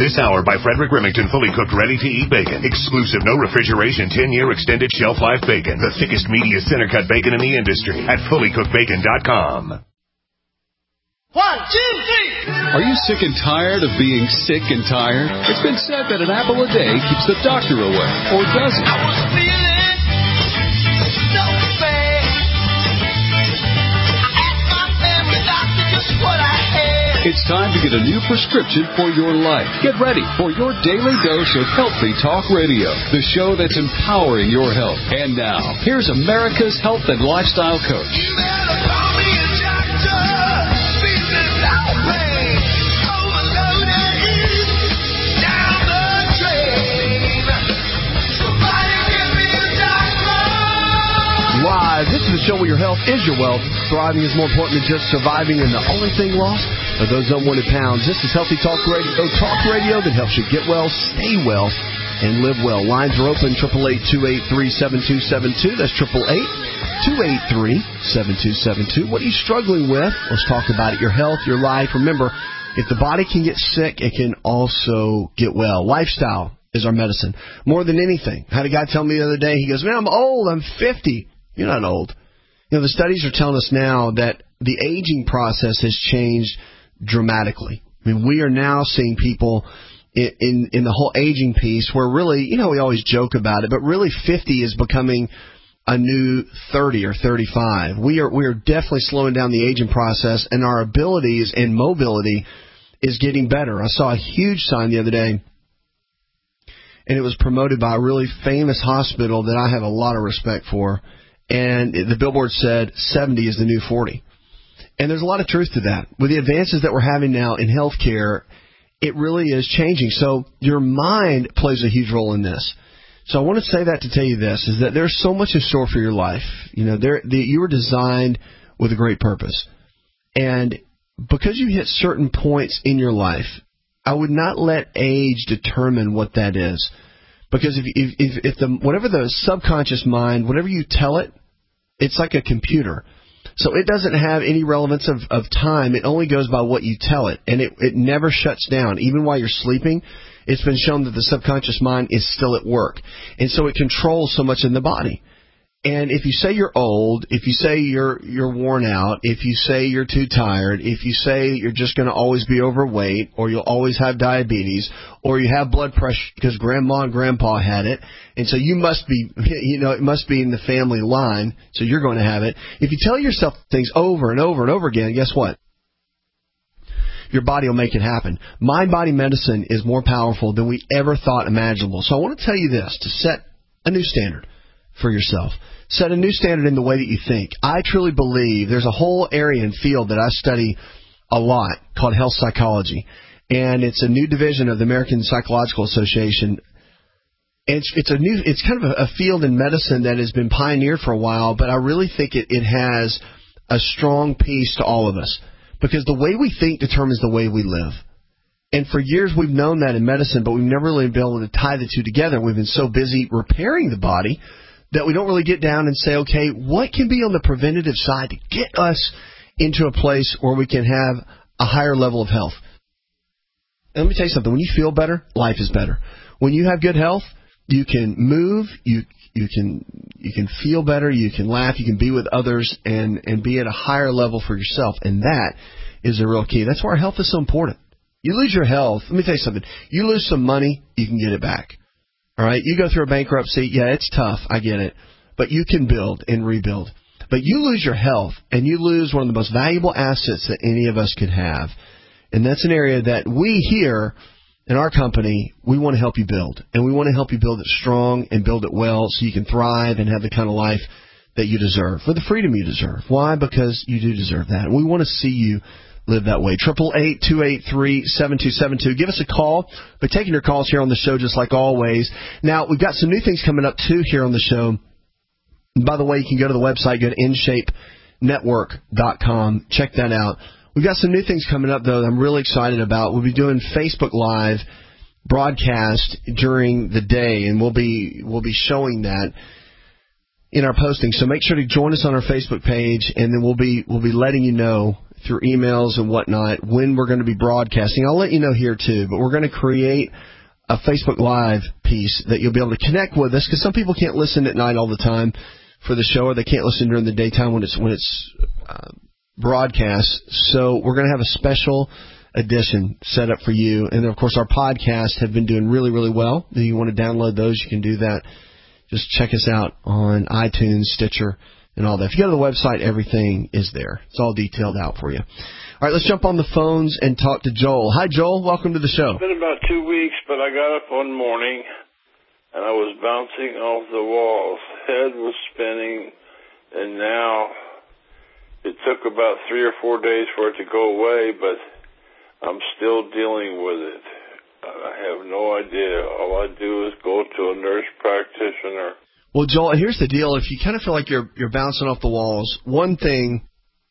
This hour by Frederick Remington, fully cooked, ready-to-eat bacon. Exclusive, no refrigeration, 10-year extended shelf life bacon. The thickest, meatiest center-cut bacon in the industry at fullycookedbacon.com. 1, 2, 3. Are you sick and tired of being sick and tired? It's been said that an apple a day keeps the doctor away, or does it? I was feeling so bad. I asked my family doctor just what I had. It's time to get a new prescription for your life. Get ready for your daily dose of Healthy Talk Radio, the show that's empowering your health. And now, here's America's health and lifestyle coach. You better call me a doctor. Business outbreak. Overloaded. Down the drain. Somebody give me a doctor. Live. This is the show where your health is your wealth. Thriving is more important than just surviving, and the only thing lost are those unwanted pounds. This is Healthy Talk Radio. Talk radio that helps you get well, stay well, and live well. Lines are open, 888-283-7272. That's 888-283-7272. What are you struggling with? Let's talk about it. Your health, your life. Remember, if the body can get sick, it can also get well. Lifestyle is our medicine. More than anything. I had a guy tell me the other day, he goes, man, I'm old. I'm 50. You're not old. You know, the studies are telling us now that the aging process has changed dramatically. I mean, we are now seeing people in the whole aging piece where really, you know, we always joke about it, but really 50 is becoming a new 30 or 35. We are definitely slowing down the aging process, and our abilities and mobility is getting better. I saw a huge sign the other day, and it was promoted by a really famous hospital that I have a lot of respect for. And the billboard said 70 is the new 40. And there's a lot of truth to that. With the advances that we're having now in healthcare, it really is changing. So your mind plays a huge role in this. So I want to say that to tell you this, is that there's so much in store for your life. You know, you were designed with a great purpose. And because you hit certain points in your life, I would not let age determine what that is. Because if whatever the subconscious mind, whatever you tell it, it's like a computer. So it doesn't have any relevance of time. It only goes by what you tell it. And it never shuts down. Even while you're sleeping, it's been shown that the subconscious mind is still at work. And so it controls so much in the body. And if you say you're old, if you say you're worn out, if you say you're too tired, if you say you're just going to always be overweight, or you'll always have diabetes, or you have blood pressure because grandma and grandpa had it, and so you must be, you know, it must be in the family line, so you're going to have it. If you tell yourself things over and over and over again, guess what? Your body will make it happen. Mind-body medicine is more powerful than we ever thought imaginable. So I want to tell you this, to set a new standard for yourself. Set a new standard in the way that you think. I truly believe there's a whole area and field that I study a lot called health psychology. And it's a new division of the American Psychological Association. It's kind of a field in medicine that has been pioneered for a while, but I really think it has a strong piece to all of us. Because the way we think determines the way we live. And for years we've known that in medicine, but we've never really been able to tie the two together. We've been so busy repairing the body that we don't really get down and say, okay, what can be on the preventative side to get us into a place where we can have a higher level of health? And let me tell you something. When you feel better, life is better. When you have good health, you can move, you can feel better, you can laugh, you can be with others and be at a higher level for yourself. And that is a real key. That's why our health is so important. You lose your health, let me tell you something. You lose some money, you can get it back. All right, you go through a bankruptcy, yeah, it's tough, I get it. But you can build and rebuild. But you lose your health, and you lose one of the most valuable assets that any of us could have. And that's an area that we here in our company, we want to help you build. And we want to help you build it strong and build it well so you can thrive and have the kind of life that you deserve, for the freedom you deserve. Why? Because you do deserve that. And we want to see you live that way. 888-283-7272. Give us a call. We're taking your calls here on the show just like always. Now, we've got some new things coming up, too, here on the show. And by the way, you can go to the website, go to InShapeNetwork.com. Check that out. We've got some new things coming up, though, that I'm really excited about. We'll be doing Facebook Live broadcast during the day, and we'll be showing that in our posting. So make sure to join us on our Facebook page, and then we'll be letting you know through emails and whatnot when we're going to be broadcasting. I'll let you know here, too, but we're going to create a Facebook Live piece that you'll be able to connect with us, because some people can't listen at night all the time for the show, or they can't listen during the daytime when it's broadcast. So we're going to have a special edition set up for you. And, of course, our podcasts have been doing really, really well. If you want to download those, you can do that. Just check us out on iTunes, Stitcher, and all that. If you go to the website, everything is there. It's all detailed out for you. All right, let's jump on the phones and talk to Joel. Hi, Joel. Welcome to the show. It's been about 2 weeks, but I got up one morning, and I was bouncing off the walls. Head was spinning, and now it took about 3 or 4 days for it to go away, but I'm still dealing with it. I have no idea. All I do is go to a nurse practitioner. Well, Joel, here's the deal. If you kind of feel like you're bouncing off the walls, one thing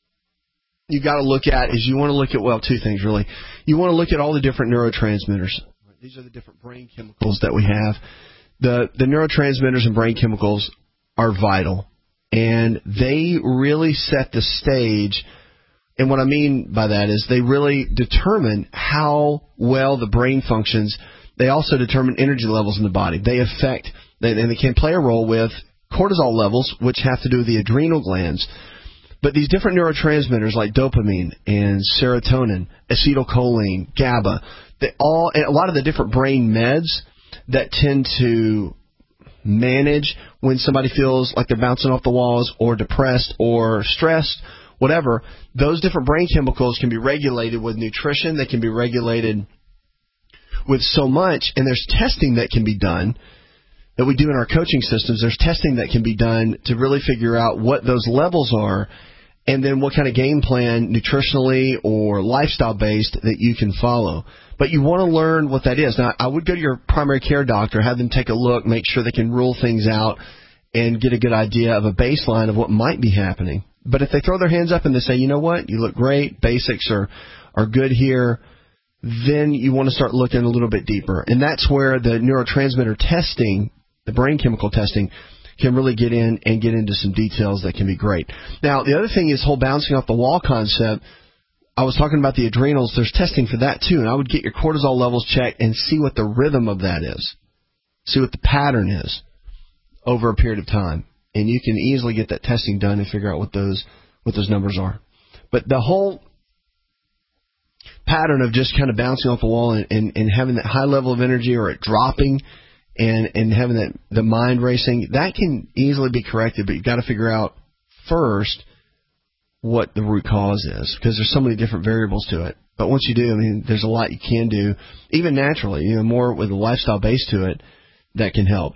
you got to look at is you want to look at, well, two things, really. You want to look at all the different neurotransmitters. These are the different brain chemicals that we have. The neurotransmitters and brain chemicals are vital, and they really set the stage. And what I mean by that is they really determine how well the brain functions. They also determine energy levels in the body. They affect, and they can play a role with cortisol levels, which have to do with the adrenal glands. But these different neurotransmitters like dopamine and serotonin, acetylcholine, GABA, and a lot of the different brain meds that tend to manage when somebody feels like they're bouncing off the walls or depressed or stressed, whatever, those different brain chemicals can be regulated with nutrition. They can be regulated with so much, and there's testing that can be done that we do in our coaching systems. There's testing that can be done to really figure out what those levels are, and then what kind of game plan, nutritionally or lifestyle-based, that you can follow. But you want to learn what that is. Now, I would go to your primary care doctor, have them take a look, make sure they can rule things out, and get a good idea of a baseline of what might be happening. But if they throw their hands up and they say, you know what, you look great, basics are good here, then you want to start looking a little bit deeper. And that's where the neurotransmitter testing, the brain chemical testing, can really get in and get into some details that can be great. Now, the other thing is whole bouncing off the wall concept. I was talking about the adrenals. There's testing for that, too. And I would get your cortisol levels checked and see what the rhythm of that is. See what the pattern is over a period of time. And you can easily get that testing done and figure out what those numbers are. But the whole pattern of just kind of bouncing off the wall and having that high level of energy, or it dropping and having the mind racing, that can easily be corrected. But you've got to figure out first what the root cause is, because there's so many different variables to it. But once you do, I mean, there's a lot you can do, even naturally, more with a lifestyle base to it, that can help.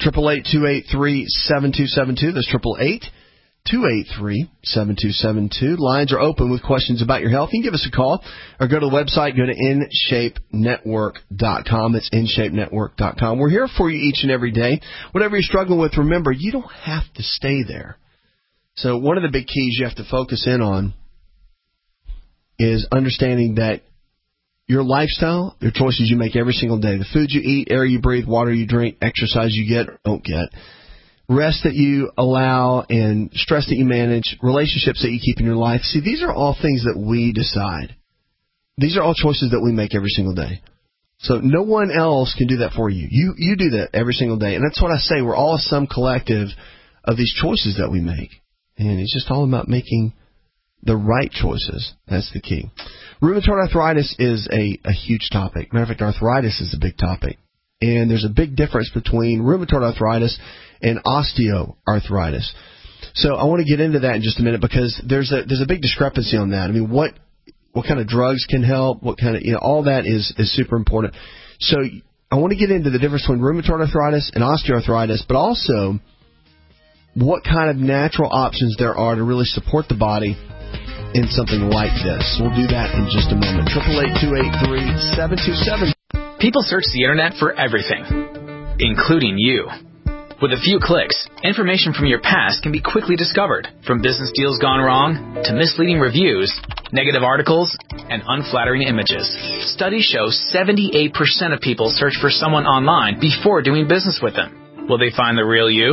888-283-7272. That's 888-283-7272. Lines are open with questions about your health. You can give us a call or go to the website. Go to InShapeNetwork.com. It's InShapeNetwork.com. We're here for you each and every day. Whatever you're struggling with, remember, you don't have to stay there. So one of the big keys you have to focus in on is understanding that your lifestyle, your choices you make every single day, the food you eat, air you breathe, water you drink, exercise you get or don't get, rest that you allow, and stress that you manage, relationships that you keep in your life. See, these are all things that we decide. These are all choices that we make every single day. So no one else can do that for you. You do that every single day. And that's what I say. We're all some collective of these choices that we make. And it's just all about making the right choices. That's the key. Rheumatoid arthritis is a huge topic. Matter of fact, arthritis is a big topic. And there's a big difference between rheumatoid arthritis and osteoarthritis. So I want to get into that in just a minute, because there's a big discrepancy on that. I mean, what kind of drugs can help? What kind of, all that is super important. So I want to get into the difference between rheumatoid arthritis and osteoarthritis, but also what kind of natural options there are to really support the body in something like this. We'll do that in just a moment. 888-283-7272. People search the internet for everything, including you. With a few clicks, information from your past can be quickly discovered, from business deals gone wrong to misleading reviews, negative articles, and unflattering images. Studies show 78% of people search for someone online before doing business with them. Will they find the real you?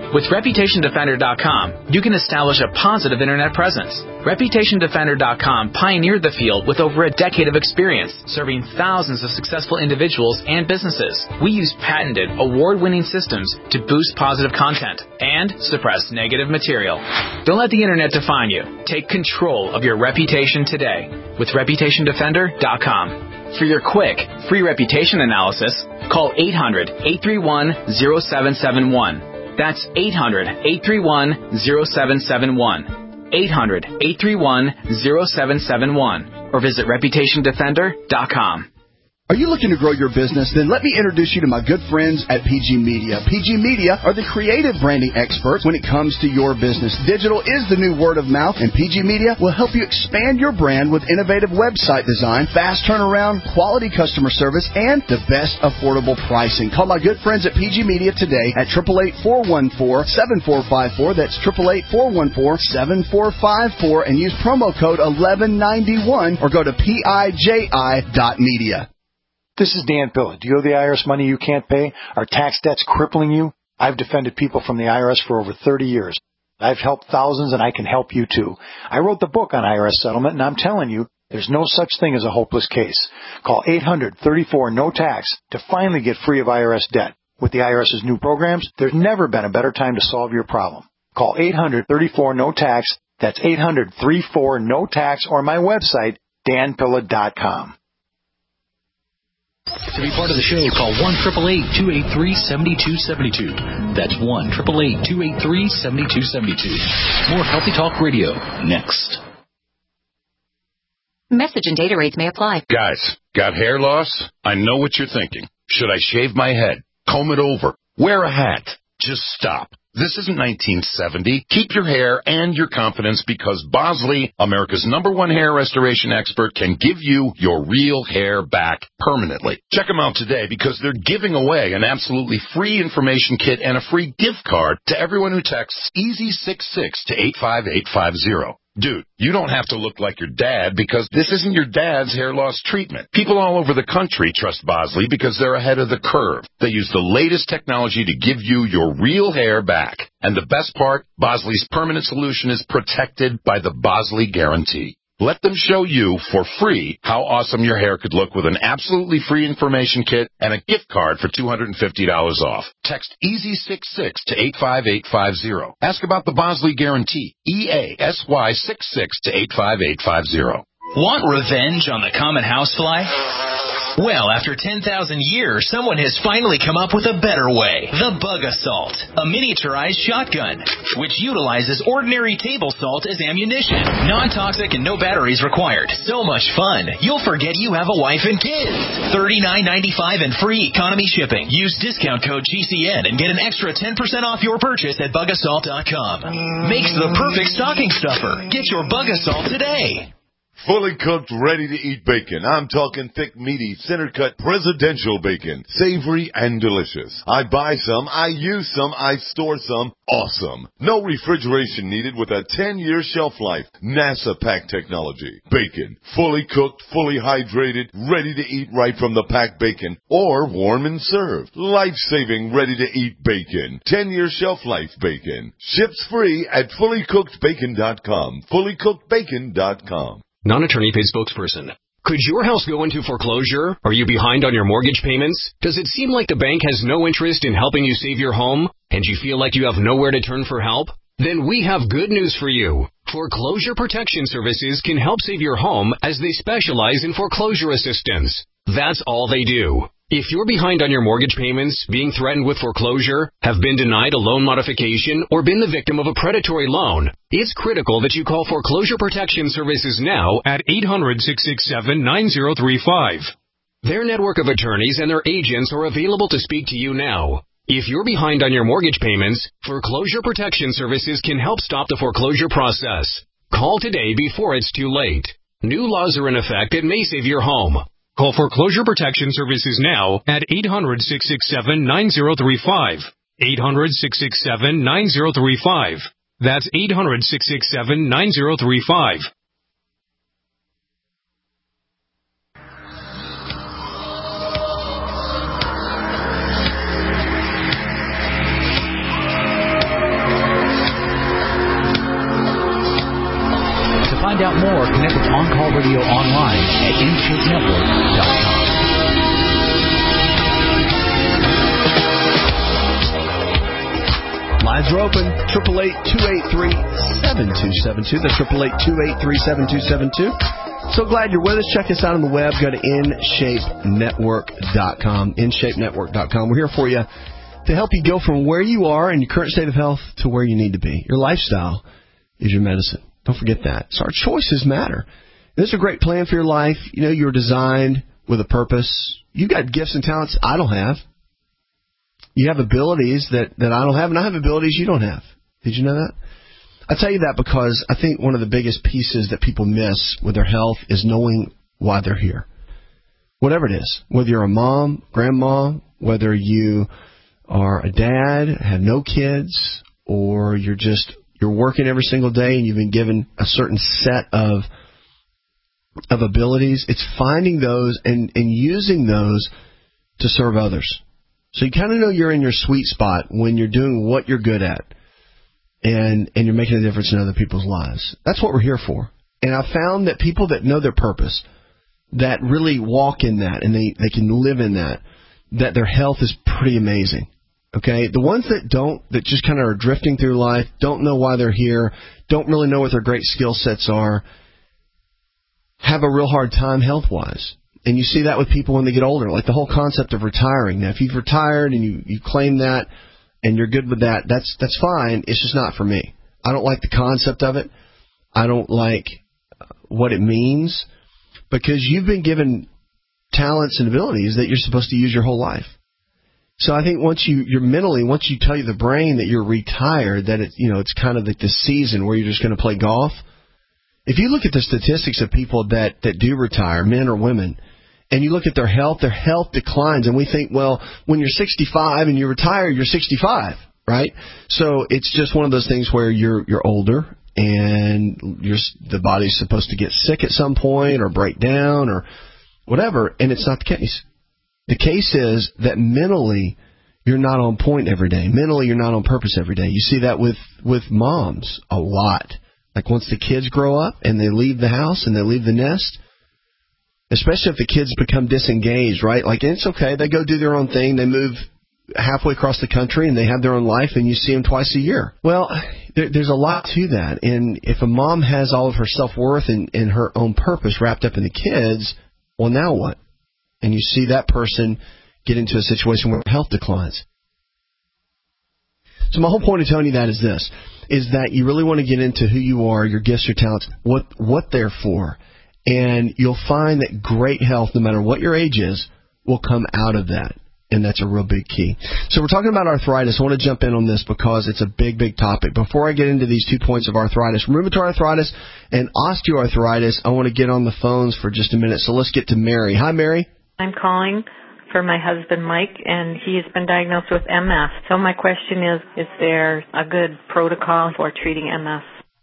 With ReputationDefender.com, you can establish a positive internet presence. ReputationDefender.com pioneered the field with over a decade of experience, serving thousands of successful individuals and businesses. We use patented, award-winning systems to boost positive content and suppress negative material. Don't let the internet define you. Take control of your reputation today with ReputationDefender.com. For your quick, free reputation analysis, call 800-831-0771. That's 800-831-0771. 800-831-0771. Or visit ReputationDefender.com. Are you looking to grow your business? Then let me introduce you to my good friends at PG Media. PG Media are the creative branding experts when it comes to your business. Digital is the new word of mouth, and PG Media will help you expand your brand with innovative website design, fast turnaround, quality customer service, and the best affordable pricing. Call my good friends at PG Media today at 888-414-7454. That's 888-414-7454, and use promo code 1191 or go to PIJI.media. This is Dan Pilla. Do you owe the IRS money you can't pay? Are tax debts crippling you? I've defended people from the IRS for over 30 years. I've helped thousands, and I can help you too. I wrote the book on IRS settlement, and I'm telling you, there's no such thing as a hopeless case. Call 800-34-NO-TAX to finally get free of IRS debt. With the IRS's new programs, there's never been a better time to solve your problem. Call 800-34-NO-TAX. That's 800-34-NO-TAX, or my website, danpilla.com. To be part of the show, call 1-888-283-7272. That's 1-888-283-7272. More Healthy Talk Radio next. Message and data rates may apply. Guys, got hair loss? I know what you're thinking. Should I shave my head? Comb it over? Wear a hat? Just stop. This isn't 1970. Keep your hair and your confidence because Bosley, America's #1 hair restoration expert, can give you your real hair back permanently. Check them out today because they're giving away an absolutely free information kit and a free gift card to everyone who texts EASY66 to 85850. Dude, you don't have to look like your dad because this isn't your dad's hair loss treatment. People all over the country trust Bosley because they're ahead of the curve. They use the latest technology to give you your real hair back. And the best part, Bosley's permanent solution is protected by the Bosley Guarantee. Let them show you for free how awesome your hair could look with an absolutely free information kit and a gift card for $250 off. Text EASY66 to 85850. Ask about the Bosley Guarantee. EASY66 to 85850. Want revenge on the common housefly? Well, after 10,000 years, someone has finally come up with a better way. The Bug Assault, a miniaturized shotgun, which utilizes ordinary table salt as ammunition. Non-toxic and no batteries required. So much fun, you'll forget you have a wife and kids. $39.95 and free economy shipping. Use discount code GCN and get an extra 10% off your purchase at bugassault.com. Makes the perfect stocking stuffer. Get your Bug Assault today. Fully cooked, ready-to-eat bacon. I'm talking thick, meaty, center-cut, presidential bacon. Savory and delicious. I buy some, I use some, I store some. Awesome. No refrigeration needed with a 10-year shelf life. NASA pack technology. Bacon. Fully cooked, fully hydrated, ready to eat right from the packed bacon. Or warm and served. Life-saving, ready-to-eat bacon. 10-year shelf life bacon. Ships free at fullycookedbacon.com. Fullycookedbacon.com. Non-attorney paid spokesperson. Could your house go into foreclosure? Are you behind on your mortgage payments? Does it seem like the bank has no interest in helping you save your home? And you feel like you have nowhere to turn for help? Then we have good news for you. Foreclosure Protection Services can help save your home as they specialize in foreclosure assistance. That's all they do. If you're behind on your mortgage payments, being threatened with foreclosure, have been denied a loan modification, or been the victim of a predatory loan, it's critical that you call Foreclosure Protection Services now at 800-667-9035. Their network of attorneys and their agents are available to speak to you now. If you're behind on your mortgage payments, Foreclosure Protection Services can help stop the foreclosure process. Call today before it's too late. New laws are in effect that may save your home. Call Foreclosure Protection Services now at 800-667-9035. 800-667-9035. That's 800-667-9035. on-call radio online at InShapeNetwork.com. Lines are open. 888-283-7272. That's 888-283-7272. So glad you're with us. Check us out on the web. Go to InShapeNetwork.com. InShapeNetwork.com. We're here for you to help you go from where you are in your current state of health to where you need to be. Your lifestyle is your medicine. Don't forget that. So our choices matter. This is a great plan for your life. You know, you're designed with a purpose. You got gifts and talents I don't have. You have abilities that I don't have, and I have abilities you don't have. Did you know that? I tell you that because I think one of the biggest pieces that people miss with their health is knowing why they're here. Whatever it is, whether you're a mom, grandma, whether you are a dad, have no kids, or you're working every single day and you've been given a certain set of abilities, it's finding those and using those to serve others. So you kind of know you're in your sweet spot when you're doing what you're good at and you're making a difference in other people's lives. That's what we're here for. And I've found that people that know their purpose, that really walk in that and they can live in that their health is pretty amazing. Okay? The ones that don't, that just kind of are drifting through life, don't know why they're here, don't really know what their great skill sets are, have a real hard time health-wise. And you see that with people when they get older, like the whole concept of retiring. Now, if you've retired and you claim that and you're good with that, that's fine. It's just not for me. I don't like the concept of it. I don't like what it means because you've been given talents and abilities that you're supposed to use your whole life. So I think once you tell the brain that you're retired, that it's kind of like the season where you're just going to play golf. If you look at the statistics of people that do retire, men or women, and you look at their health declines, and we think, well, when you're 65 and you retire, you're 65, right? So it's just one of those things where you're older and the body's supposed to get sick at some point or break down or whatever, and it's not the case. The case is that mentally you're not on point every day. Mentally you're not on purpose every day. You see that with moms a lot. Like once the kids grow up and they leave the house and they leave the nest, especially if the kids become disengaged, right? Like it's okay. They go do their own thing. They move halfway across the country and they have their own life and you see them twice a year. Well, there's a lot to that. And if a mom has all of her self-worth and her own purpose wrapped up in the kids, well, now what? And you see that person get into a situation where health declines. So my whole point of telling you that is this, is that you really want to get into who you are, your gifts, your talents, what they're for. And you'll find that great health, no matter what your age is, will come out of that. And that's a real big key. So we're talking about arthritis. I want to jump in on this because it's a big, big topic. Before I get into these 2 points of arthritis, rheumatoid arthritis and osteoarthritis, I want to get on the phones for just a minute. So let's get to Mary. Hi, Mary. I'm calling for my husband, Mike, and he's been diagnosed with MS. So my question is there a good protocol for treating MS?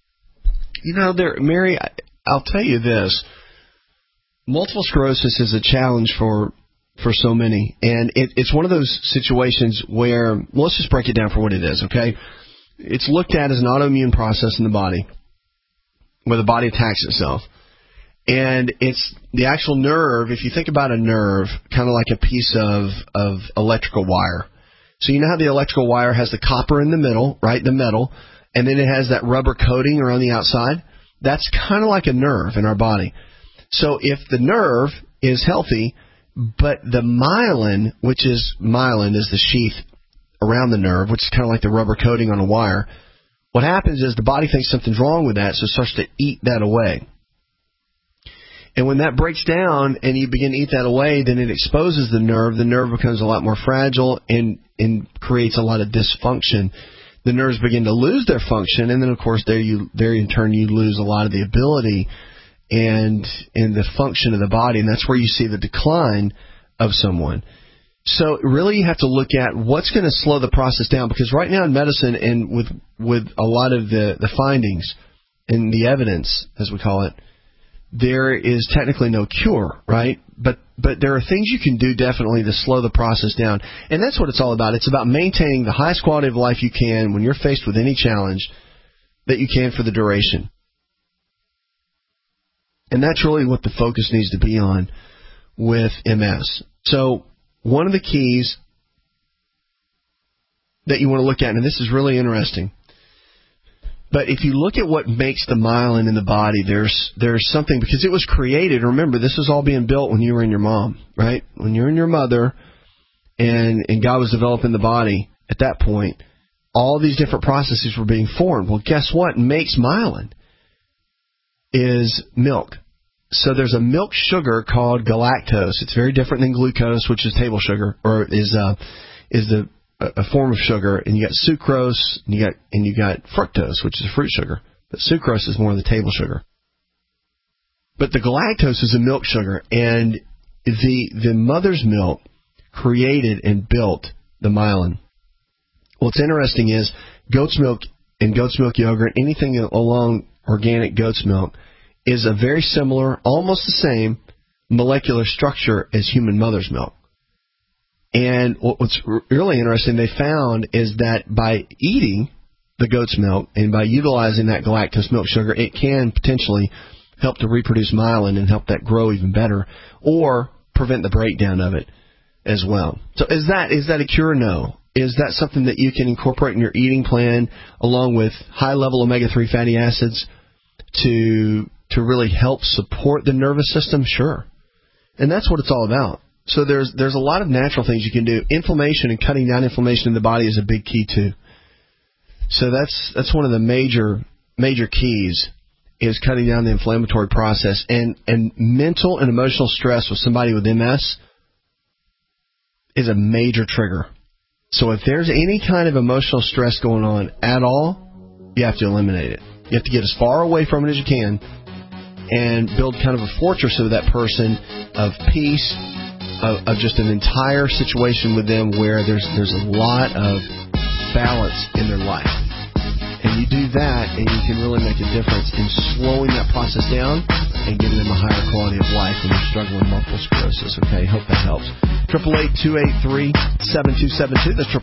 Mary, I'll tell you this. Multiple sclerosis is a challenge for so many. And it's one of those situations where, let's just break it down for what it is, okay? It's looked at as an autoimmune process in the body where the body attacks itself. And it's the actual nerve, if you think about a nerve, kind of like a piece of electrical wire. So you know how the electrical wire has the copper in the middle, right, the metal, and then it has that rubber coating around the outside? That's kind of like a nerve in our body. So if the nerve is healthy, but the myelin, myelin is the sheath around the nerve, which is kind of like the rubber coating on a wire, what happens is the body thinks something's wrong with that, so it starts to eat that away. And when that breaks down and you begin to eat that away, then it exposes the nerve. The nerve becomes a lot more fragile and creates a lot of dysfunction. The nerves begin to lose their function, and then, of course, there in turn you lose a lot of the ability and the function of the body, and that's where you see the decline of someone. So really you have to look at what's going to slow the process down, because right now in medicine and with a lot of the findings and the evidence, as we call it, there is technically no cure, right? But there are things you can do definitely to slow the process down. And that's what it's all about. It's about maintaining the highest quality of life you can when you're faced with any challenge that you can for the duration. And that's really what the focus needs to be on with MS. So one of the keys that you want to look at, and this is really interesting, but if you look at what makes the myelin in the body, there's something, because it was created. Remember, this was all being built when you were in your mom, right? When you're in your mother, and God was developing the body at that point, all these different processes were being formed. Well, guess what makes myelin? Is milk. So there's a milk sugar called galactose. It's very different than glucose, which is table sugar, or is a form of sugar. And you got sucrose, and you got fructose, which is a fruit sugar. But sucrose is more of the table sugar. But the galactose is a milk sugar, and the mother's milk created and built the myelin. What's interesting is goat's milk and goat's milk yogurt, anything along organic goat's milk, is a very similar, almost the same molecular structure as human mother's milk. And what's really interesting they found is that by eating the goat's milk and by utilizing that galactose milk sugar, it can potentially help to reproduce myelin and help that grow even better, or prevent the breakdown of it as well. So is that a cure? No. Is that something that you can incorporate in your eating plan along with high-level omega-3 fatty acids to really help support the nervous system? Sure. And that's what it's all about. So there's a lot of natural things you can do. Inflammation and cutting down inflammation in the body is a big key too. So that's one of the major keys, is cutting down the inflammatory process. And mental and emotional stress with somebody with MS is a major trigger. So if there's any kind of emotional stress going on at all, you have to eliminate it. You have to get as far away from it as you can and build kind of a fortress of that person of peace, of just an entire situation with them where there's a lot of balance in their life. And you do that, and you can really make a difference in slowing that process down and giving them a higher quality of life when they're struggling with multiple sclerosis. Okay, hope that helps. 888-283-7272. That's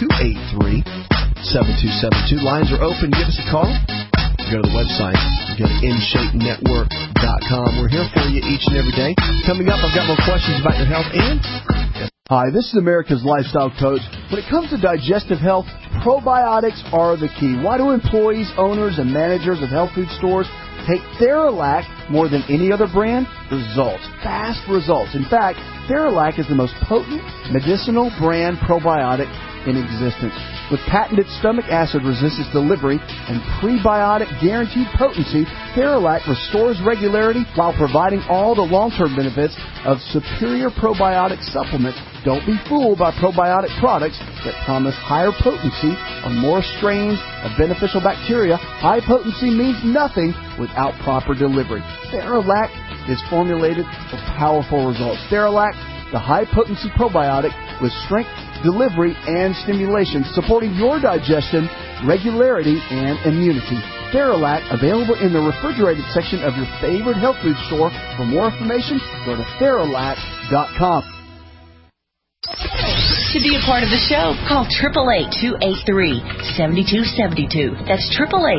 888-283-7272. Lines are open. Give us a call. Go to the website. Go to InShapeNetwork.com. We're here for you each and every day. Coming up, I've got more questions about your health. And hi, this is America's Lifestyle Coach. When it comes to digestive health, probiotics are the key. Why do employees, owners, and managers of health food stores take Theralac more than any other brand? Results. Fast results. In fact, Theralac is the most potent medicinal brand probiotic in existence. With patented stomach acid resistance delivery and prebiotic guaranteed potency, Theralac restores regularity while providing all the long-term benefits of superior probiotic supplements. Don't be fooled by probiotic products that promise higher potency on more strains of beneficial bacteria. High potency means nothing without proper delivery. Theralac is formulated for powerful results. Theralac, the high-potency probiotic with strength, delivery, and stimulation, supporting your digestion, regularity, and immunity. Theralac, available in the refrigerated section of your favorite health food store. For more information, go to Theralac.com. To be a part of the show, call 888-283-7272. That's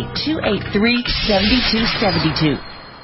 888-283-7272.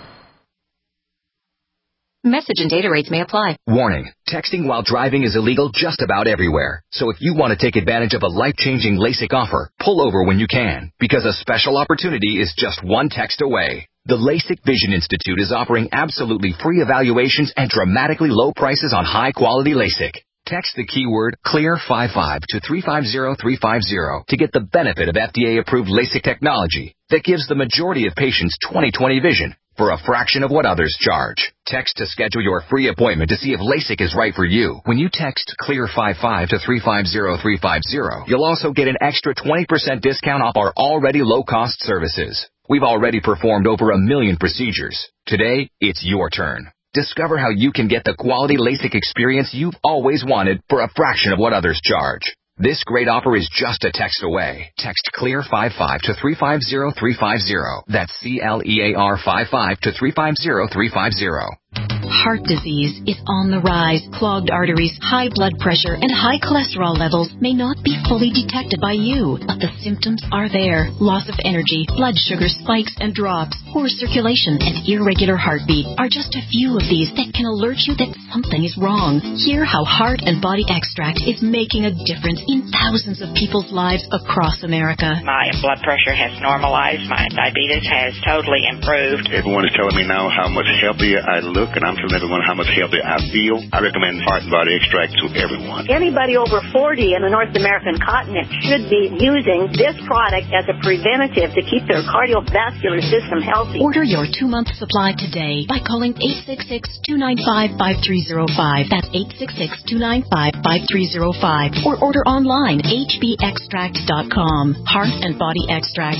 Message and data rates may apply. Warning, texting while driving is illegal just about everywhere. So if you want to take advantage of a life-changing LASIK offer, pull over when you can, because a special opportunity is just one text away. The LASIK Vision Institute is offering absolutely free evaluations and dramatically low prices on high-quality LASIK. Text the keyword CLEAR55 to 350350 to get the benefit of FDA-approved LASIK technology that gives the majority of patients 20/20 vision for a fraction of what others charge. Text to schedule your free appointment to see if LASIK is right for you. When you text CLEAR55 to 350350, you'll also get an extra 20% discount off our already low-cost services. We've already performed over 1 million procedures. Today, it's your turn. Discover how you can get the quality LASIK experience you've always wanted for a fraction of what others charge. This great offer is just a text away. Text CLEAR55 to 350350. That's CLEAR55 to 350350. heart disease is on the rise. Clogged arteries, high blood pressure, and high cholesterol levels may not be fully detected by you, but the symptoms are there. Loss of energy, blood sugar spikes and drops, poor circulation, and irregular heartbeat are just a few of these that can alert you that something is wrong. Hear how Heart and Body Extract is making a difference in thousands of people's lives across America. My blood pressure has normalized. My diabetes has totally improved. Everyone is telling me now how much healthier I look, and I'm telling everyone how much healthier I feel. I recommend Heart and Body Extract to everyone. Anybody over 40 in the North American continent should be using this product as a preventative to keep their cardiovascular system healthy. Order your 2-month supply today by calling 866-295-5305. That's 866-295-5305. Or order online, hbextract.com. Heart and Body Extract,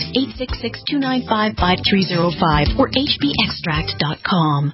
866-295-5305 or hbextract.com.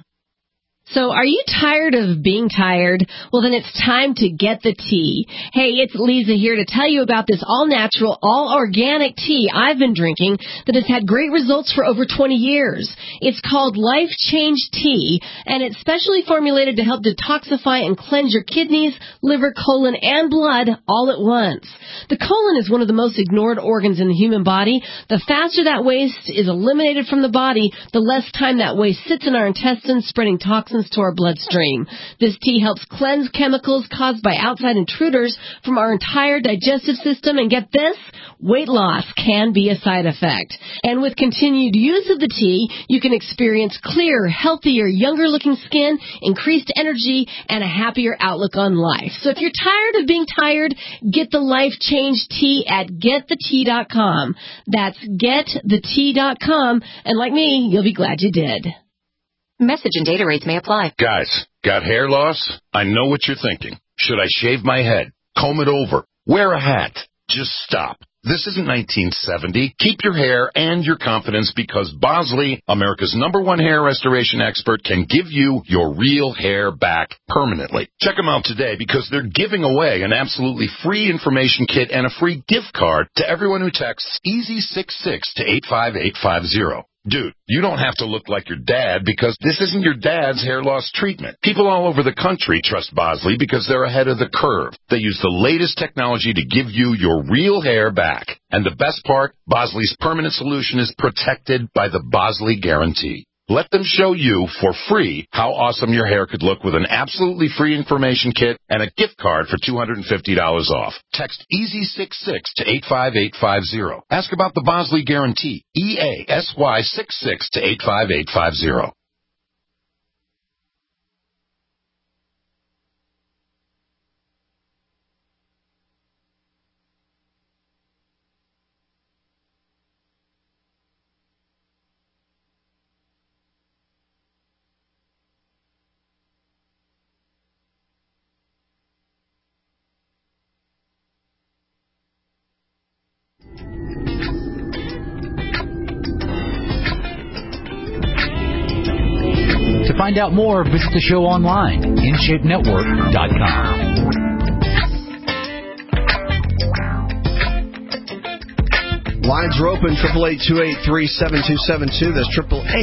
So are you tired of being tired? Well, then it's time to get the tea. Hey, it's Lisa here to tell you about this all-natural, all-organic tea I've been drinking that has had great results for over 20 years. It's called Life Change Tea, and it's specially formulated to help detoxify and cleanse your kidneys, liver, colon, and blood all at once. The colon is one of the most ignored organs in the human body. The faster that waste is eliminated from the body, the less time that waste sits in our intestines, spreading toxins to our bloodstream. This tea helps cleanse chemicals caused by outside intruders from our entire digestive system, and get this, weight loss can be a side effect. And with continued use of the tea, you can experience clearer, healthier, younger-looking skin, increased energy, and a happier outlook on life. So if you're tired of being tired, get the Life Change Tea at getthetea.com. That's getthetea.com, and like me, you'll be glad you did. Message and data rates may apply. Guys, got hair loss? I know what you're thinking. Should I shave my head? Comb it over? Wear a hat? Just stop. This isn't 1970. Keep your hair and your confidence, because Bosley, America's #1 hair restoration expert, can give you your real hair back permanently. Check them out today, because they're giving away an absolutely free information kit and a free gift card to everyone who texts EASY66 to 85850. Dude, you don't have to look like your dad, because this isn't your dad's hair loss treatment. People all over the country trust Bosley because they're ahead of the curve. They use the latest technology to give you your real hair back. And the best part, Bosley's permanent solution is protected by the Bosley Guarantee. Let them show you for free how awesome your hair could look with an absolutely free information kit and a gift card for $250 off. Text EASY66 to 85850. Ask about the Bosley Guarantee. EASY66 to 85850. To find out more, visit the show online, InShapeNetwork.com. Lines are open, 888-283-7272. That's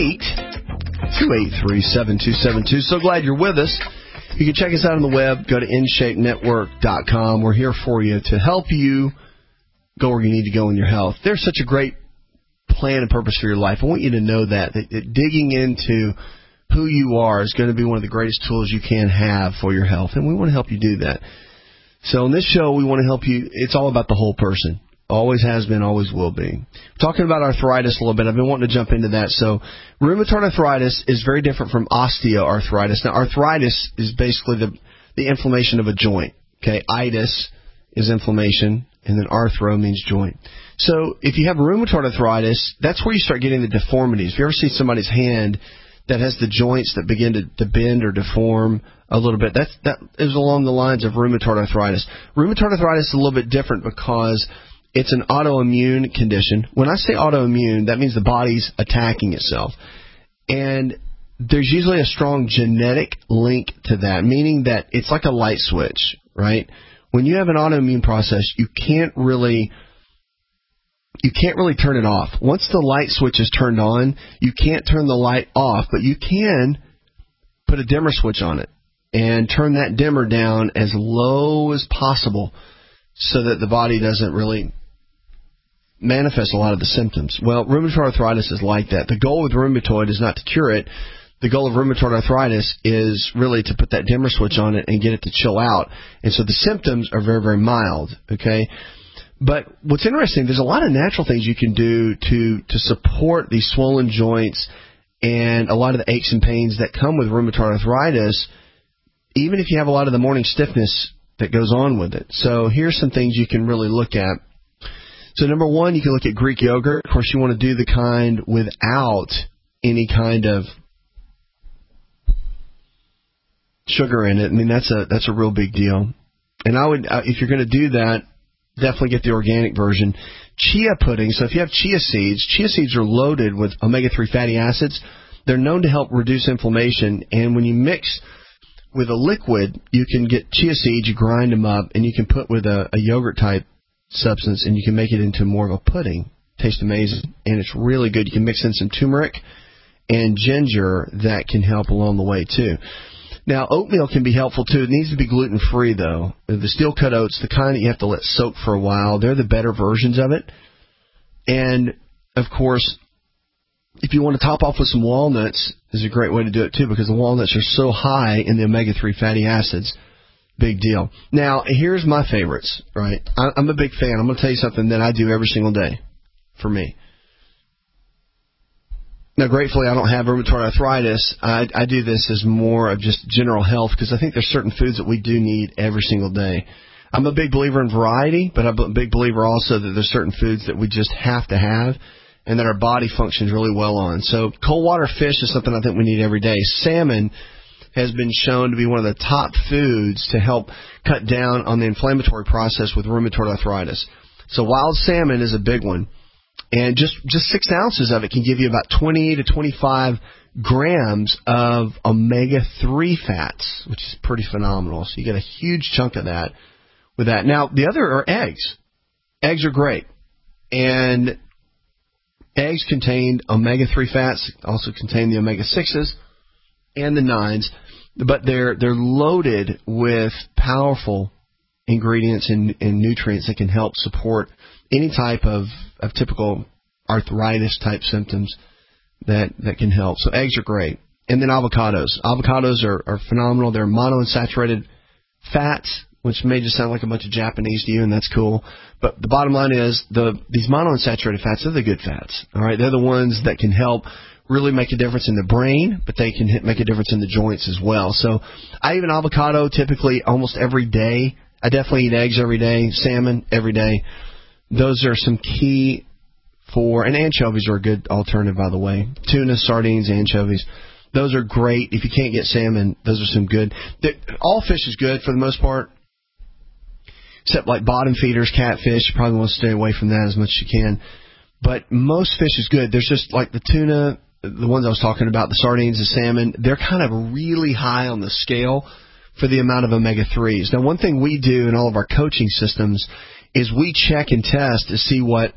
888-283-7272. So glad you're with us. You can check us out on the web. Go to InShapeNetwork.com. We're here for you to help you go where you need to go in your health. There's such a great plan and purpose for your life. I want you to know that digging into who you are is going to be one of the greatest tools you can have for your health, and we want to help you do that. So in this show, we want to help you. It's all about the whole person. Always has been, always will be. Talking about arthritis a little bit, I've been wanting to jump into that. So rheumatoid arthritis is very different from osteoarthritis. Now, arthritis is basically the inflammation of a joint. Okay, itis is inflammation, and then arthro means joint. So if you have rheumatoid arthritis, that's where you start getting the deformities. If you ever see somebody's hand that has the joints that begin to bend or deform a little bit, that is along the lines of rheumatoid arthritis. Rheumatoid arthritis is a little bit different because it's an autoimmune condition. When I say autoimmune, that means the body's attacking itself. And there's usually a strong genetic link to that, meaning that it's like a light switch, right? When you have an autoimmune process, you can't really turn it off. Once the light switch is turned on, you can't turn the light off, but you can put a dimmer switch on it and turn that dimmer down as low as possible so that the body doesn't really manifest a lot of the symptoms. Well, rheumatoid arthritis is like that. The goal with rheumatoid is not to cure it. The goal of rheumatoid arthritis is really to put that dimmer switch on it and get it to chill out. And so the symptoms are very, very mild, okay? But what's interesting, there's a lot of natural things you can do to support these swollen joints and a lot of the aches and pains that come with rheumatoid arthritis, even if you have a lot of the morning stiffness that goes on with it. So here's some things you can really look at. So number one, you can look at Greek yogurt. Of course, you want to do the kind without any kind of sugar in it. I mean, that's a real big deal. And I would, if you're going to do that, definitely get the organic version. Chia pudding. So if you have chia seeds are loaded with omega-3 fatty acids. They're known to help reduce inflammation. And when you mix with a liquid, you can get chia seeds, you grind them up, and you can put with a yogurt type substance, and you can make it into more of a pudding. Tastes amazing, and it's really good. You can mix in some turmeric and ginger that can help along the way too. Now, oatmeal can be helpful too. It needs to be gluten-free though. The steel cut oats, the kind that you have to let soak for a while, they're the better versions of it. And of course, if you want to top off with some walnuts, is a great way to do it too, because the walnuts are so high in the omega-3 fatty acids. Big deal. Now, here's my favorites, right? I'm a big fan. I'm going to tell you something that I do every single day for me. Now, gratefully, I don't have rheumatoid arthritis. I do this as more of just general health because I think there's certain foods that we do need every single day. I'm a big believer in variety, but I'm a big believer also that there's certain foods that we just have to have and that our body functions really well on. So cold water fish is something I think we need every day. Salmon has been shown to be one of the top foods to help cut down on the inflammatory process with rheumatoid arthritis. So wild salmon is a big one. And just 6 ounces of it can give you about 20 to 25 grams of omega-3 fats, which is pretty phenomenal. So you get a huge chunk of that with that. Now, the other are eggs. Eggs are great. And eggs contain omega-3 fats, also contain the omega-6s and the 9s, but they're loaded with powerful ingredients and nutrients that can help support any type of typical arthritis type symptoms that can help. So eggs are great. And then avocados. Avocados are phenomenal. They're monounsaturated fats, which may just sound like a bunch of Japanese to you, and that's cool. But the bottom line is these monounsaturated fats are the good fats. All right, they're the ones that can help really make a difference in the brain, but they can make a difference in the joints as well. So I eat an avocado typically almost every day. I definitely eat eggs every day, salmon every day. Those are some key and anchovies are a good alternative, by the way. Tuna, sardines, anchovies. Those are great. If you can't get salmon, those are some good. All fish is good for the most part, except like bottom feeders, catfish. You probably want to stay away from that as much as you can. But most fish is good. There's just like the tuna, the ones I was talking about, the sardines, the salmon, they're kind of really high on the scale for the amount of omega-3s. Now, one thing we do in all of our coaching systems is we check and test to see what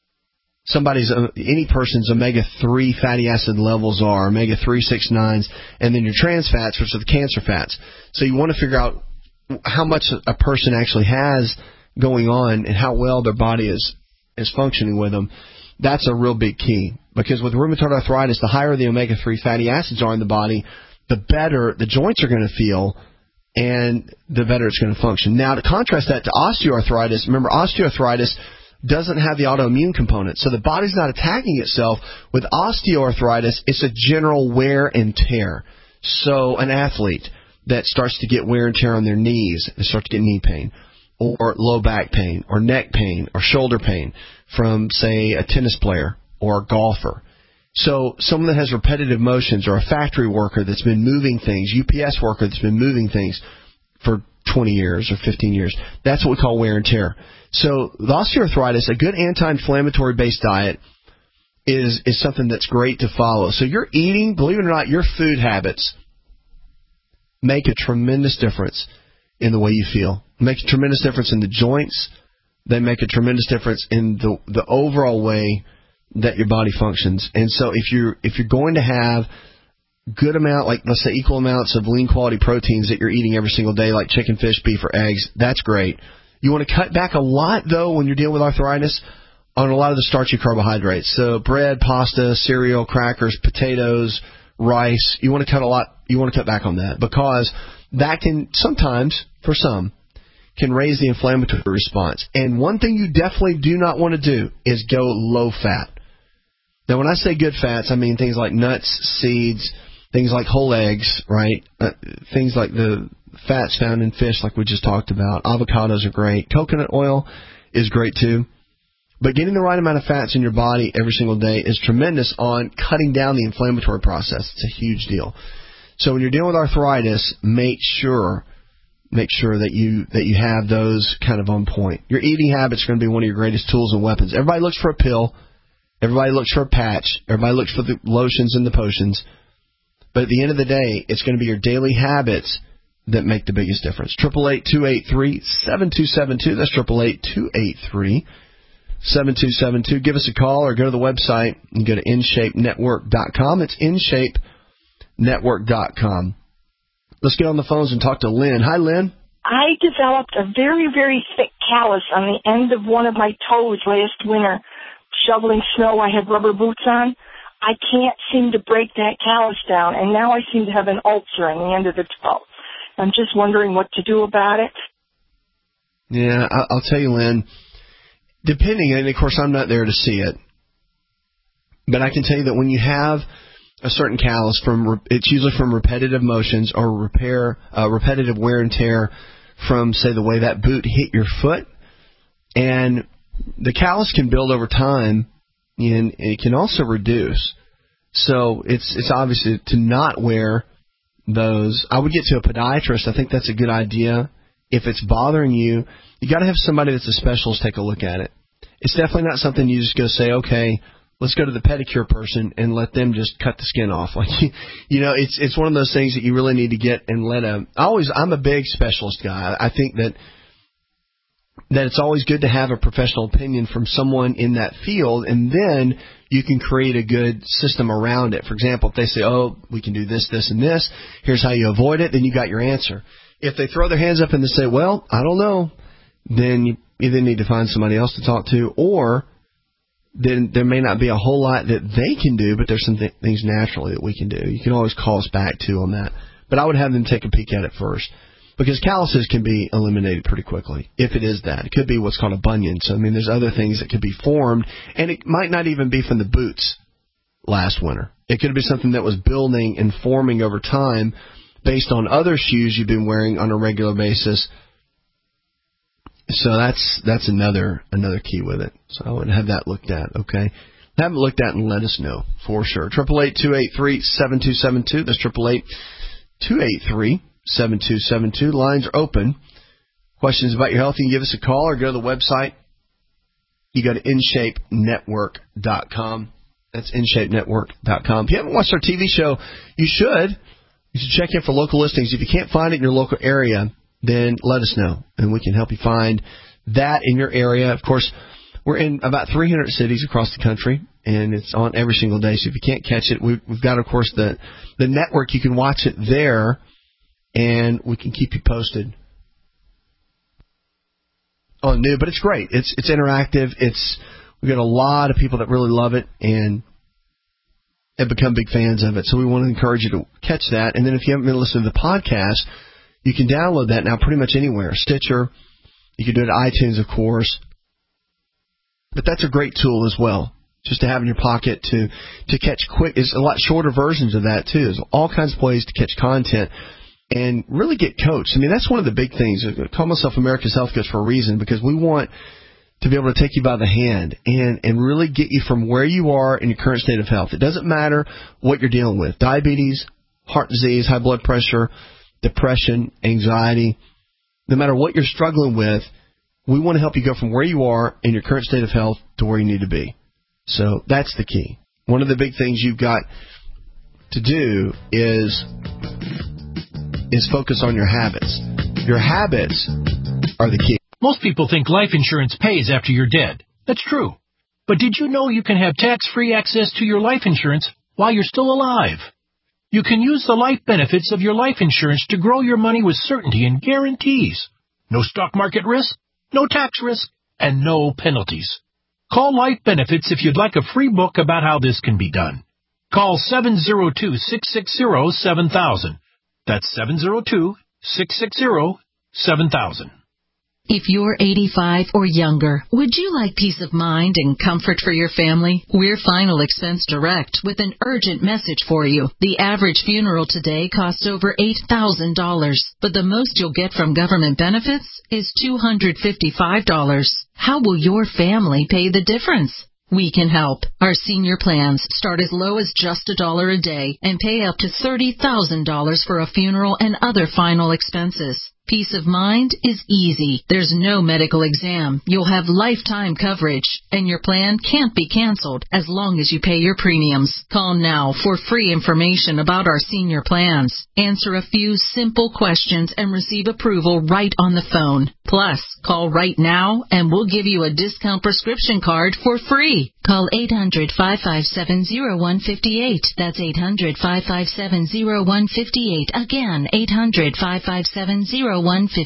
any person's omega-3 fatty acid levels are, omega-3, 6, 9s, and then your trans fats, which are the cancer fats. So you want to figure out how much a person actually has going on and how well their body is functioning with them. That's a real big key, because with rheumatoid arthritis, the higher the omega-3 fatty acids are in the body, the better the joints are going to feel, and the better it's going to function. Now, to contrast that to osteoarthritis, remember, osteoarthritis doesn't have the autoimmune component, so the body's not attacking itself. With osteoarthritis, it's a general wear and tear. So an athlete that starts to get wear and tear on their knees, they start to get knee pain, or low back pain, or neck pain, or shoulder pain from, say, a tennis player or a golfer. So someone that has repetitive motions, or a factory worker that's been moving things, UPS worker that's been moving things for 20 years or 15 years, that's what we call wear and tear. So the osteoarthritis, a good anti-inflammatory based diet is something that's great to follow. So you're eating, believe it or not, your food habits make a tremendous difference in the way you feel. Make a tremendous difference in the joints. They make a tremendous difference in the overall way that your body functions. And so if you're going to have good amount, like let's say equal amounts of lean quality proteins that you're eating every single day, like chicken, fish, beef, or eggs, that's great. You want to cut back a lot, though, when you're dealing with arthritis, on a lot of the starchy carbohydrates. So bread, pasta, cereal, crackers, potatoes, rice. You want to cut back on that, because that can sometimes, for some, can raise the inflammatory response. And one thing you definitely do not want to do is go low fat. Now, when I say good fats, I mean things like nuts, seeds, things like whole eggs, right? Things like the fats found in fish, like we just talked about. Avocados are great. Coconut oil is great too. But getting the right amount of fats in your body every single day is tremendous on cutting down the inflammatory process. It's a huge deal. So when you're dealing with arthritis, make sure that you have those kind of on point. Your eating habits are going to be one of your greatest tools and weapons. Everybody looks for a pill. Everybody looks for a patch. Everybody looks for the lotions and the potions. But at the end of the day, it's going to be your daily habits that make the biggest difference. 888-283-7272. That's 888-283-7272. Give us a call or go to the website and go to InShapeNetwork.com. It's InShapeNetwork.com. Let's get on the phones and talk to Lynn. Hi, Lynn. I developed a very, very thick callus on the end of one of my toes last winter. Shoveling snow, I had rubber boots on. I can't seem to break that callus down, and now I seem to have an ulcer on the end of the toe. I'm just wondering what to do about it. Yeah, I'll tell you, Lynn, depending, and of course I'm not there to see it, but I can tell you that when you have a certain callus, it's usually from repetitive motions or repetitive wear and tear from, say, the way that boot hit your foot, and the callus can build over time, and it can also reduce. So it's obviously to not wear those. I would get to a podiatrist. I think that's a good idea. If it's bothering you, you got to have somebody that's a specialist take a look at it. It's definitely not something you just go say, okay, let's go to the pedicure person and let them just cut the skin off. Like, it's one of those things that you really need to get and I'm a big specialist guy. I think that it's always good to have a professional opinion from someone in that field, and then you can create a good system around it. For example, if they say, oh, we can do this, this, and this, here's how you avoid it, then you got your answer. If they throw their hands up and they say, well, I don't know, then you either need to find somebody else to talk to, or then there may not be a whole lot that they can do, but there's some things naturally that we can do. You can always call us back, too, on that. But I would have them take a peek at it first. Because calluses can be eliminated pretty quickly, if it is that. It could be what's called a bunion. So, I mean, there's other things that could be formed, and it might not even be from the boots last winter. It could be something that was building and forming over time based on other shoes you've been wearing on a regular basis. So that's another key with it. So I would have that looked at, okay? Have it looked at and let us know for sure. 888-283-7272. That's 888-283-7272. Lines are open. Questions about your health, you can give us a call or go to the website. You go to InShapeNetwork.com. That's InShapeNetwork.com. If you haven't watched our TV show, you should. You should check in for local listings. If you can't find it in your local area, then let us know, and we can help you find that in your area. Of course, we're in about 300 cities across the country, and it's on every single day. So if you can't catch it, we've got, of course, the network. You can watch it there, and we can keep you posted on new. But it's great. It's interactive. We've got a lot of people that really love it and have become big fans of it. So we want to encourage you to catch that. And then if you haven't been listening to the podcast, you can download that now pretty much anywhere. Stitcher. You can do it at iTunes, of course. But that's a great tool as well, just to have in your pocket to catch quick. It's a lot shorter versions of that, too. There's all kinds of ways to catch content and really get coached. I mean, that's one of the big things. I call myself America's Health Coach for a reason, because we want to be able to take you by the hand and really get you from where you are in your current state of health. It doesn't matter what you're dealing with. Diabetes, heart disease, high blood pressure, depression, anxiety. No matter what you're struggling with, we want to help you go from where you are in your current state of health to where you need to be. So that's the key. One of the big things you've got to do is focus on your habits. Your habits are the key. Most people think life insurance pays after you're dead. That's true. But did you know you can have tax-free access to your life insurance while you're still alive? You can use the life benefits of your life insurance to grow your money with certainty and guarantees. No stock market risk, no tax risk, and no penalties. Call Life Benefits if you'd like a free book about how this can be done. Call 702-660-7000. That's 702-660-7000. If you're 85 or younger, would you like peace of mind and comfort for your family? We're Final Expense Direct with an urgent message for you. The average funeral today costs over $8,000, but the most you'll get from government benefits is $255. How will your family pay the difference? We can help. Our senior plans start as low as just $1 a day and pay up to $30,000 for a funeral and other final expenses. Peace of mind is easy. There's no medical exam. You'll have lifetime coverage, and your plan can't be canceled as long as you pay your premiums. Call now for free information about our senior plans. Answer a few simple questions and receive approval right on the phone. Plus, call right now and we'll give you a discount prescription card for free. Call 800-557-0158. That's 800-557-0158. Again, 800-557-0158.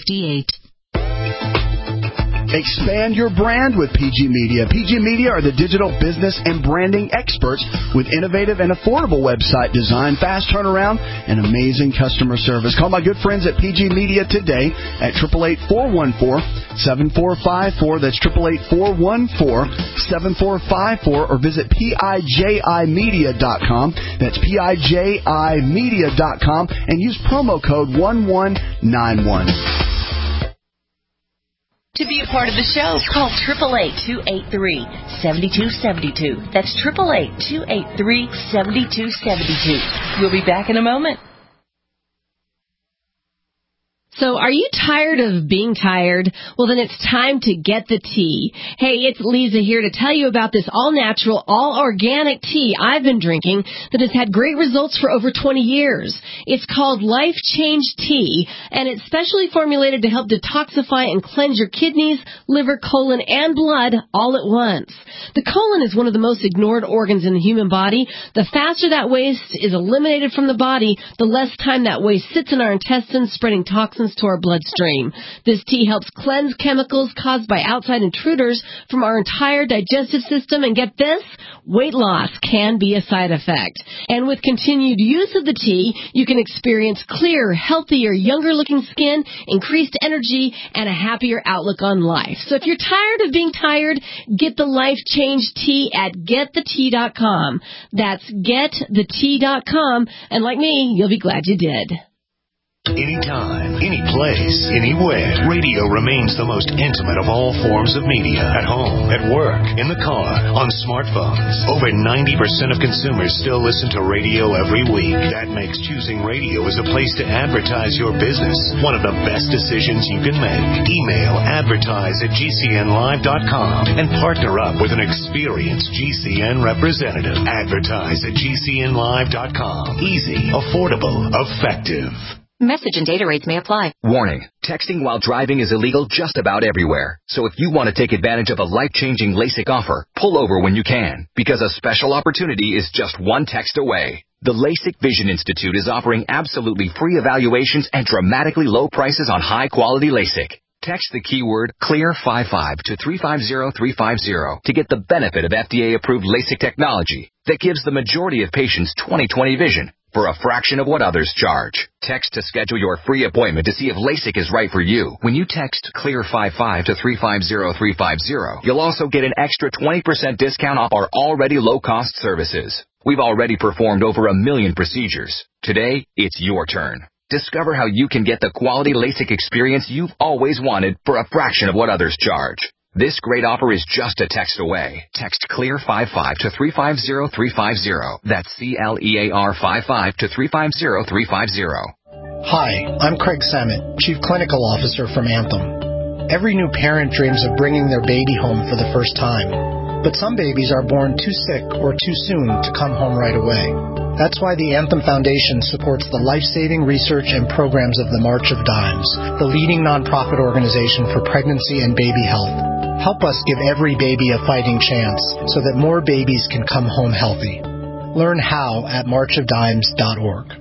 Expand your brand with PG Media. PG Media are the digital business and branding experts with innovative and affordable website design, fast turnaround, and amazing customer service. Call my good friends at PG Media today at 888-414-7454. That's 888-414-7454, or visit PIJImedia.com. That's PIJImedia.com, and use promo code 1191. To be a part of the show, call 888-283-7272. That's 888-283-7272. We'll be back in a moment. So are you tired of being tired? Well, then it's time to get the tea. Hey, it's Lisa here to tell you about this all-natural, all-organic tea I've been drinking that has had great results for over 20 years. It's called Life Change Tea, and it's specially formulated to help detoxify and cleanse your kidneys, liver, colon, and blood all at once. The colon is one of the most ignored organs in the human body. The faster that waste is eliminated from the body, the less time that waste sits in our intestines, spreading toxins to our bloodstream. This tea helps cleanse chemicals caused by outside intruders from our entire digestive system, and get this, weight loss can be a side effect. And with continued use of the tea, you can experience clearer, healthier, younger-looking skin, increased energy, and a happier outlook on life. So if you're tired of being tired, get the Life Change Tea at getthetea.com. That's getthetea.com, and like me, you'll be glad you did. Anytime, any place, anywhere, radio remains the most intimate of all forms of media. At home, at work, in the car, on smartphones. Over 90% of consumers still listen to radio every week. That makes choosing radio as a place to advertise your business one of the best decisions you can make. Email advertise@gcnlive.com and partner up with an experienced GCN representative. Advertise@gcnlive.com. Easy, affordable, effective. Message and data rates may apply. Warning, texting while driving is illegal just about everywhere. So if you want to take advantage of a life-changing LASIK offer, pull over when you can, because a special opportunity is just one text away. The LASIK Vision Institute is offering absolutely free evaluations and dramatically low prices on high-quality LASIK. Text the keyword CLEAR55 to 350350 to get the benefit of FDA-approved LASIK technology that gives the majority of patients 20/20 vision for a fraction of what others charge. Text to schedule your free appointment to see if LASIK is right for you. When you text CLEAR55 to 350350, you'll also get an extra 20% discount off our already low-cost services. We've already performed over 1 million procedures. Today, it's your turn. Discover how you can get the quality LASIK experience you've always wanted for a fraction of what others charge. This great offer is just a text away. Text CLEAR55 to 350350. That's CLEAR55 to 350350. Hi, I'm Craig Samet, Chief Clinical Officer from Anthem. Every new parent dreams of bringing their baby home for the first time. But some babies are born too sick or too soon to come home right away. That's why the Anthem Foundation supports the life-saving research and programs of the March of Dimes, the leading nonprofit organization for pregnancy and baby health. Help us give every baby a fighting chance so that more babies can come home healthy. Learn how at marchofdimes.org.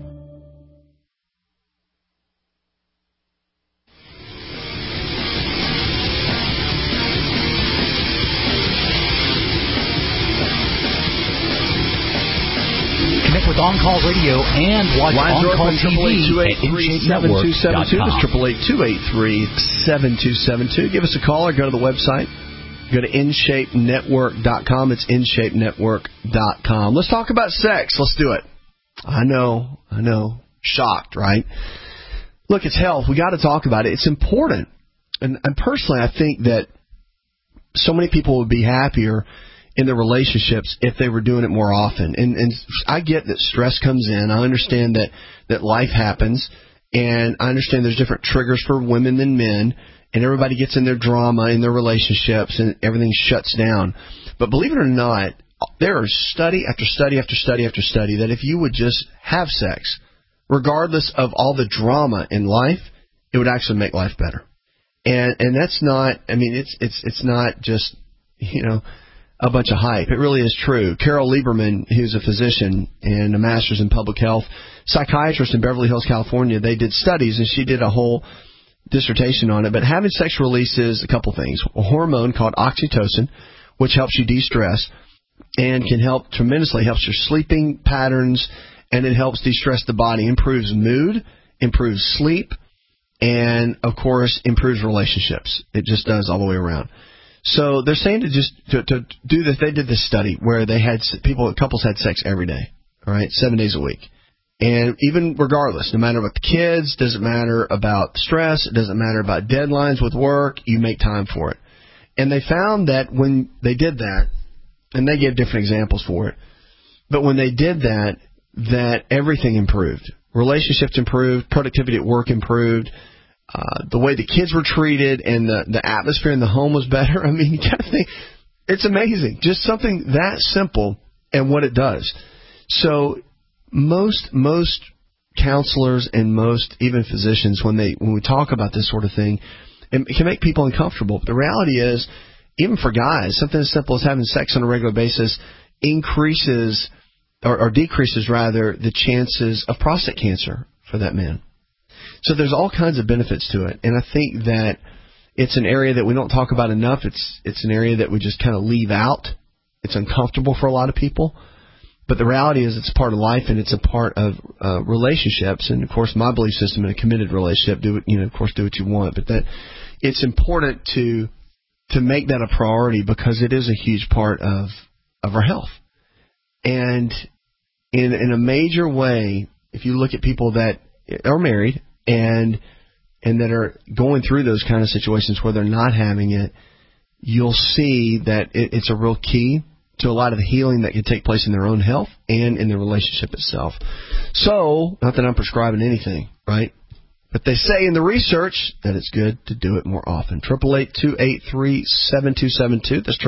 Connect with On Call Radio and watch Lines On Call TV at InShapeNetwork.com. 888-283-7272. Give us a call or go to the website. Go to InShapeNetwork.com. It's InShapeNetwork.com. Let's talk about sex. Let's do it. I know. Shocked, right? Look, it's health. We got to talk about it. It's important. And personally, I think that so many people would be happier in their relationships if they were doing it more often. And I get that stress comes in. I understand that life happens. And I understand there's different triggers for women than men. And everybody gets in their drama in their relationships and everything shuts down. But believe it or not, there is study after study after study after study that if you would just have sex, regardless of all the drama in life, it would actually make life better. And that's not, I mean, it's not just, a bunch of hype. It really is true. Carol Lieberman, who's a physician and a master's in public health, psychiatrist in Beverly Hills, California, they did studies and she did a whole dissertation on it. But having sex releases a couple things. A hormone called oxytocin, which helps you de-stress and can help tremendously, helps your sleeping patterns, and it helps de-stress the body, improves mood, improves sleep, and, of course, improves relationships. It just does all the way around. So they're saying to do this. They did this study where they had couples had sex every day, all right, 7 days a week. And even regardless, no matter what the kids, doesn't matter about stress, it doesn't matter about deadlines with work, you make time for it. And they found that when they did that, and they gave different examples for it, but when they did that everything improved. Relationships improved, productivity at work improved, the way the kids were treated and the atmosphere in the home was better. I mean, you got to think, it's amazing. Just something that simple and what it does. So most counselors and most even physicians, when we talk about this sort of thing, it can make people uncomfortable. But the reality is, even for guys, something as simple as having sex on a regular basis increases or decreases rather the chances of prostate cancer for that man. So there's all kinds of benefits to it, and I think that it's an area that we don't talk about enough. It's an area that we just kind of leave out. It's uncomfortable for a lot of people, but the reality is it's a part of life and it's a part of relationships. And of course, my belief system in a committed relationship, do what you want, but that it's important to make that a priority because it is a huge part of our health. And in a major way, if you look at people that are married and that are going through those kind of situations where they're not having it, you'll see that it's a real key to a lot of the healing that can take place in their own health and in the relationship itself. So, not that I'm prescribing anything, right? But they say in the research that it's good to do it more often. 888-283-7272. That's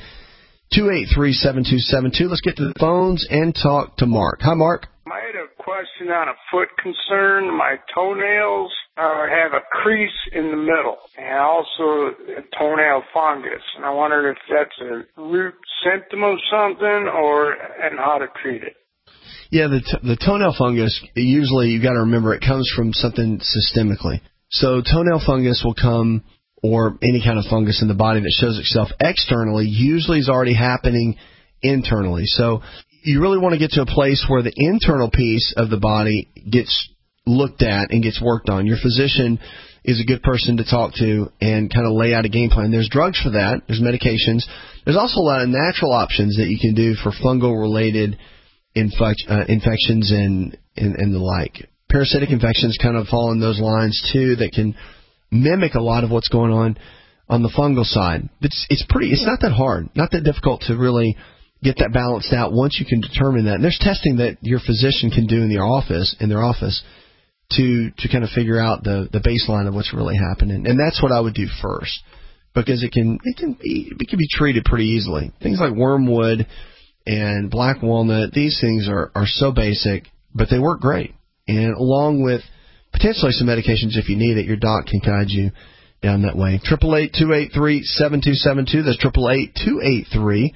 888-283-7272. Let's get to the phones and talk to Mark. Hi, Mark. I had a question on a foot concern. My toenails have a crease in the middle and also a toenail fungus. And I wondered if that's a root symptom of something and how to treat it. Yeah, the toenail fungus, usually you got to remember it comes from something systemically. So toenail fungus will come, or any kind of fungus in the body that shows itself externally, usually is already happening internally. So you really want to get to a place where the internal piece of the body gets looked at and gets worked on. Your physician is a good person to talk to and kind of lay out a game plan. There's drugs for that. There's medications. There's also a lot of natural options that you can do for fungal-related infections and the like. Parasitic infections kind of fall in those lines, too, that can mimic a lot of what's going on the fungal side. It's not that hard, not that difficult to really get that balanced out once you can determine that. And there's testing that your physician can do in their office to kind of figure out the baseline of what's really happening. And that's what I would do first, because it can be treated pretty easily. Things like wormwood and black walnut, these things are so basic, but they work great. And along with potentially some medications if you need it, your doc can guide you down that way. 888-283-7272. That's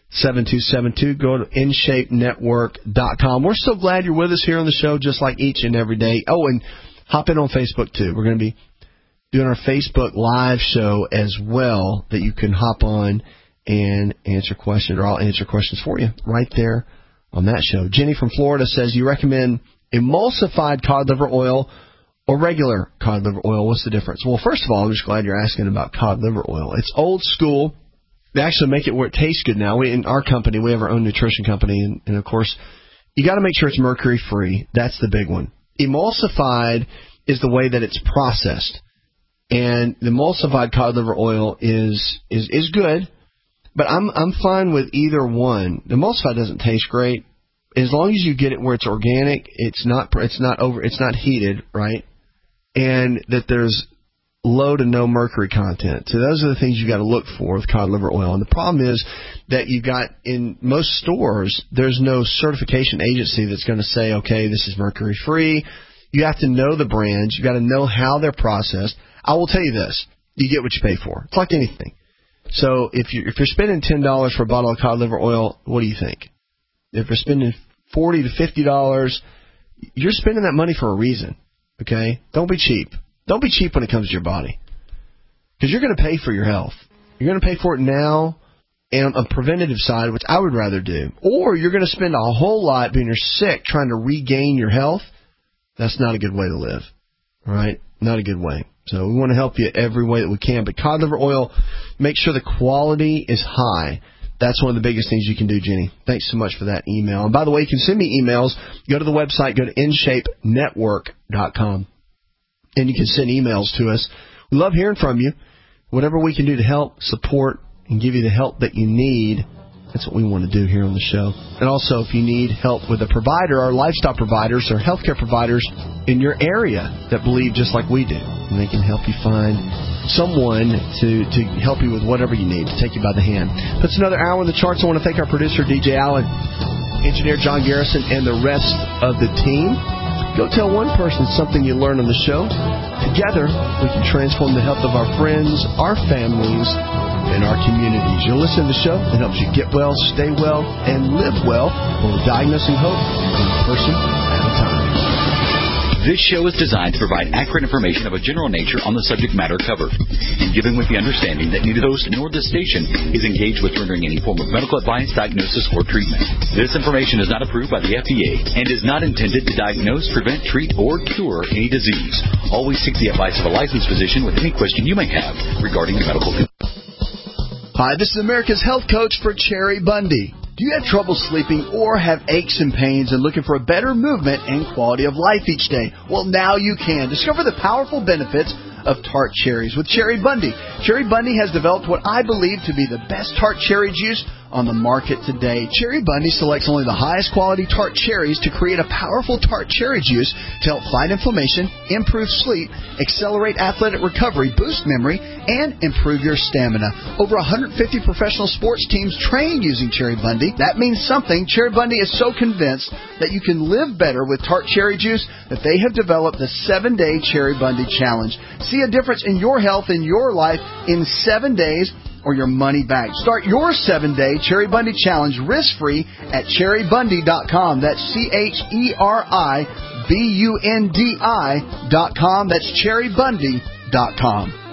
7272. Go to InShapeNetwork.com. We're so glad you're with us here on the show, just like each and every day. Oh, and hop in on Facebook, too. We're going to be doing our Facebook Live show as well, that you can hop on and answer questions, or I'll answer questions for you right there on that show. Jenny from Florida says, you recommend emulsified cod liver oil or regular cod liver oil? What's the difference? Well, first of all, I'm just glad you're asking about cod liver oil. It's old school. They actually make it where it tastes good now. In our company, we have our own nutrition company, and of course, you got to make sure it's mercury-free. That's the big one. Emulsified is the way that it's processed. And the emulsified cod liver oil is good, but I'm fine with either one. The emulsified doesn't taste great. As long as you get it where it's organic, it's not heated, right? And that there's low to no mercury content. So those are the things you got to look for with cod liver oil. And the problem is that you got in most stores, there's no certification agency that's going to say, okay, this is mercury free. You have to know the brands. You got to know how they're processed. I will tell you this: you get what you pay for. It's like anything. So if you're spending $10 for a bottle of cod liver oil, what do you think? If you're spending $40 to $50, you're spending that money for a reason. Okay? Don't be cheap. Don't be cheap when it comes to your body, because you're going to pay for your health. You're going to pay for it now, and on a preventative side, which I would rather do, or you're going to spend a whole lot when you're sick trying to regain your health. That's not a good way to live. All right? Not a good way. So we want to help you every way that we can. But cod liver oil, make sure the quality is high. That's one of the biggest things you can do, Jenny. Thanks so much for that email. And by the way, you can send me emails. Go to the website. Go to InShapeNetwork.com. And you can send emails to us. We love hearing from you. Whatever we can do to help, support, and give you the help that you need, that's what we want to do here on the show. And also, if you need help with a provider, our lifestyle providers or healthcare providers in your area that believe just like we do, and they can help you find someone to help you with whatever you need, to take you by the hand. That's another hour in the charts. I want to thank our producer, DJ Allen, engineer John Garrison, and the rest of the team. Go tell one person something you learned on the show. Together, we can transform the health of our friends, our families, and our communities. You'll listen to the show. It helps you get well, stay well, and live well. We're diagnosing hope one person at a time. This show is designed to provide accurate information of a general nature on the subject matter covered, and given with the understanding that neither host nor this station is engaged with rendering any form of medical advice, diagnosis, or treatment. This information is not approved by the FDA and is not intended to diagnose, prevent, treat, or cure any disease. Always seek the advice of a licensed physician with any question you may have regarding your medical condition. Hi, this is America's health coach for Cherry Bundy. Do you have trouble sleeping or have aches and pains and looking for a better movement and quality of life each day? Well, now you can. Discover the powerful benefits of tart cherries with Cherry Bundy. Cherry Bundy has developed what I believe to be the best tart cherry juice on the market today. Cherry Bundy selects only the highest quality tart cherries to create a powerful tart cherry juice to help fight inflammation, improve sleep, accelerate athletic recovery, boost memory, and improve your stamina. Over 150 professional sports teams train using Cherry Bundy. That means something. Cherry Bundy is so convinced that you can live better with tart cherry juice that they have developed the 7-Day Cherry Bundy Challenge. See a difference in your health and your life in 7 days, or your money back. Start your 7-Day Cherry Bundy Challenge risk-free at CherryBundy.com. That's CherryBundi.com. That's CherryBundy.com.